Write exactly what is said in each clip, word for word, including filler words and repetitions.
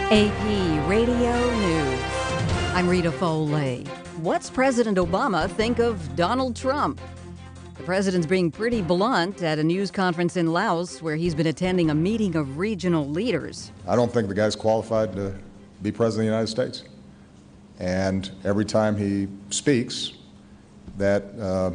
A P Radio News. I'm Rita Foley. What's President Obama think of Donald Trump? The president's being pretty blunt at a news conference in Laos where he's been attending a meeting of regional leaders. I don't think the guy's qualified to be president of the United States. And every time he speaks, that uh,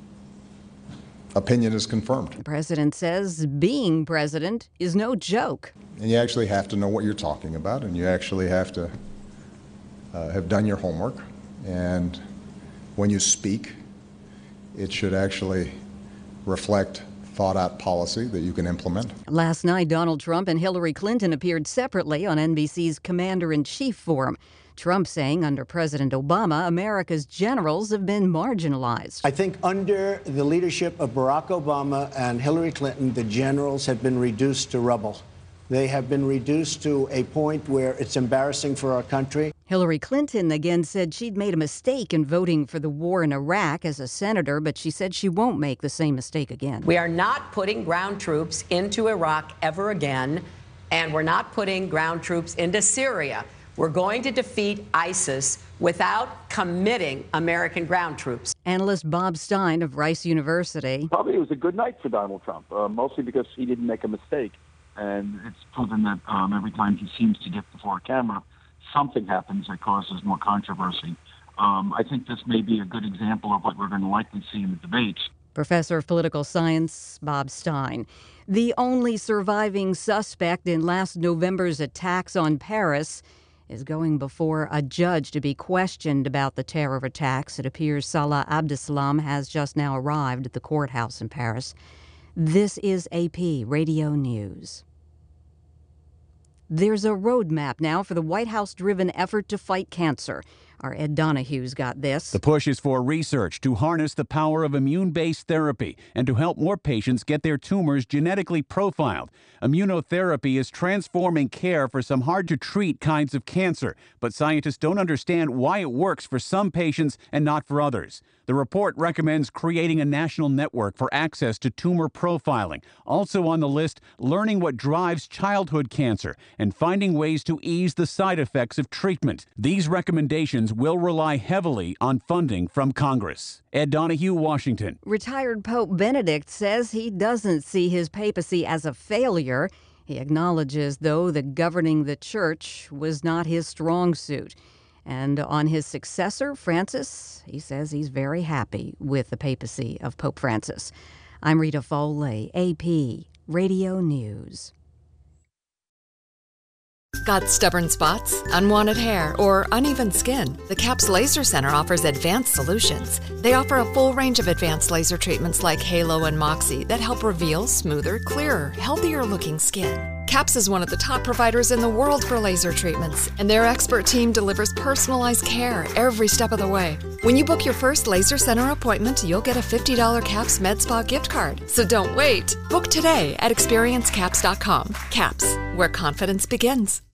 opinion is confirmed. The president says being president is no joke. And you actually have to know what you're talking about, and you actually have to uh, have done your homework. And when you speak, it should actually reflect thought-out policy that you can implement. Last night, Donald Trump and Hillary Clinton appeared separately on N B C's Commander-in-Chief Forum. Trump saying under President Obama, America's generals have been marginalized. I think under the leadership of Barack Obama and Hillary Clinton, the generals have been reduced to rubble. They have been reduced to a point where it's embarrassing for our country. Hillary Clinton again said she'd made a mistake in voting for the war in Iraq as a senator, but she said she won't make the same mistake again. We are not putting ground troops into Iraq ever again, and we're not putting ground troops into Syria. We're going to defeat ISIS without committing American ground troops. Analyst Bob Stein of Rice University. Probably it was a good night for Donald Trump, uh, mostly because he didn't make a mistake. And it's proven that um, every time he seems to get before a camera, something happens that causes more controversy. Um, I think this may be a good example of what we're going to likely see in the debates. Professor of Political Science, Bob Stein. The only surviving suspect in last November's attacks on Paris is going before a judge to be questioned about the terror attacks. It appears Salah Abdeslam has just now arrived at the courthouse in Paris. This is A P Radio News. There's a roadmap now for the White House-driven effort to fight cancer. Our Ed Donahue's got this. The push is for research to harness the power of immune-based therapy and to help more patients get their tumors genetically profiled. Immunotherapy is transforming care for some hard-to-treat kinds of cancer, but scientists don't understand why it works for some patients and not for others. The report recommends creating a national network for access to tumor profiling. Also on the list, learning what drives childhood cancer and finding ways to ease the side effects of treatment. These recommendations will rely heavily on funding from Congress. Ed Donahue, Washington. Retired Pope Benedict says he doesn't see his papacy as a failure. He acknowledges, though, that governing the church was not his strong suit. And on his successor, Francis, he says he's very happy with the papacy of Pope Francis. I'm Rita Foley, A P Radio News. Got stubborn spots, unwanted hair, or uneven skin? The CAPS Laser Center offers advanced solutions. They offer a full range of advanced laser treatments like Halo and Moxie that help reveal smoother, clearer, healthier-looking skin. CAPS is one of the top providers in the world for laser treatments, and their expert team delivers personalized care every step of the way. When you book your first Laser Center appointment, you'll get a fifty dollars CAPS MedSpa gift card. So don't wait. Book today at experience caps dot com. CAPS, where confidence begins.